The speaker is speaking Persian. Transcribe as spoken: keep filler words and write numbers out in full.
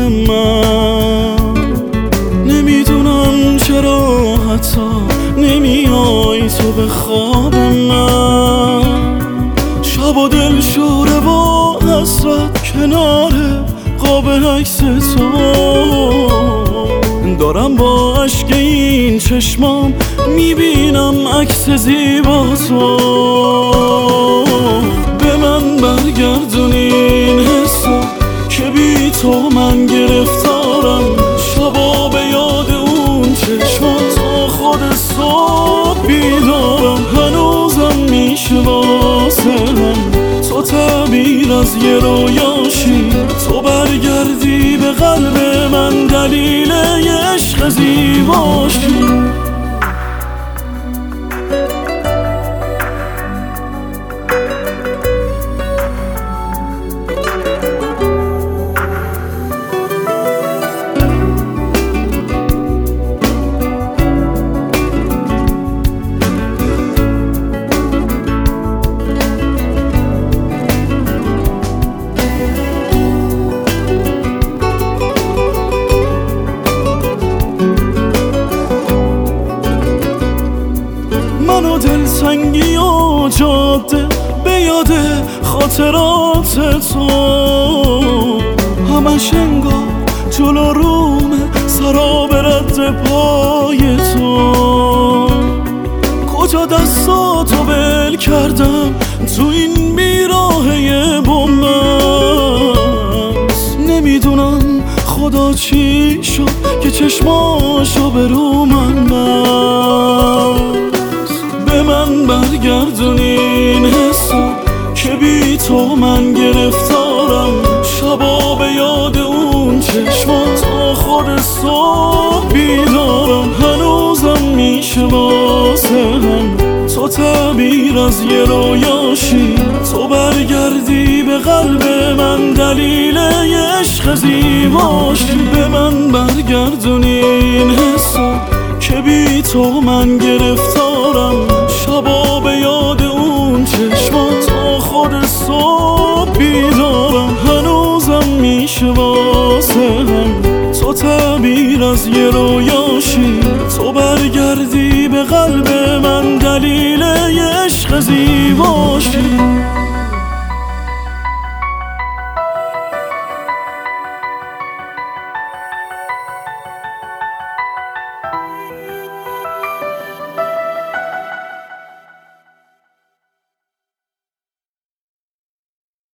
من. نمیدونم چرا حتی نمیای تو به خواب من. شب و دل شوره و حسرت کنار قاب عکس تو. دارم با عشق این چشمام میبینم عکس زیبا تو. به من برگردون این حسو که بی تو من گرفتارم. شبا به یاد اون چشما تا خود صبح بیدارم. هنوزم میشه واسم تو تعبیر از یه رویاشی. تو برگردی به قلب من دلیل یه عشق زیباشی. منو دلتنگی و جاده به یاد خاطرات تو. همش انگار جلو رومه سرا به رد پای تو. کجا دستاتو ول کردم تو این بیراهه بومست. نمیدونم خدا چی شد که چشماشو به رو من بست. به من برگردون این حسو که بی تو من گرفتارم. شبا به یاد اون چشما تا خود صبح بیدارم. هنوزم میشه واسم تو تعبیر از یه رویاشی. تو برگردی به قلب من دلیل یه عشق زیباشی. به من برگردون این حسو که بی تو من گرفتارم. شبا به یاد اون چشما تا خود صبح بیدارم. هنوزم میشه واسم تو تعبیر از یه رویاشی. تو برگردی به قلب من دلیل یه عشق زیباشی.